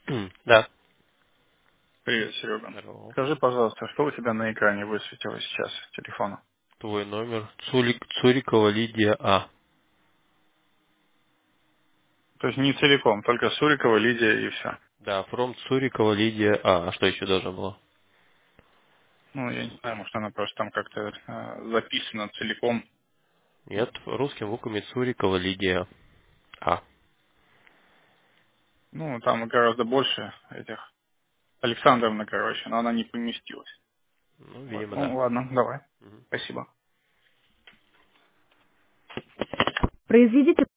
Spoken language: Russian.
Да. Привет, Серега. Здорово. Скажи, пожалуйста, что у тебя на экране высветилось сейчас телефона? Твой номер. Цурикова Лидия А. То есть не целиком, только Сурикова, Лидия и все. Да, from Цурикова Лидия А. А что еще должно было? Ну, я не знаю, может она просто там как-то записана целиком. Нет, русскими буквами Цурикова Лидия А. Ну, там гораздо больше этих. Александровна, короче, но она не поместилась. Ну, Вот. видимо, Ну, да. ладно, давай. Мгм. Спасибо. Произведите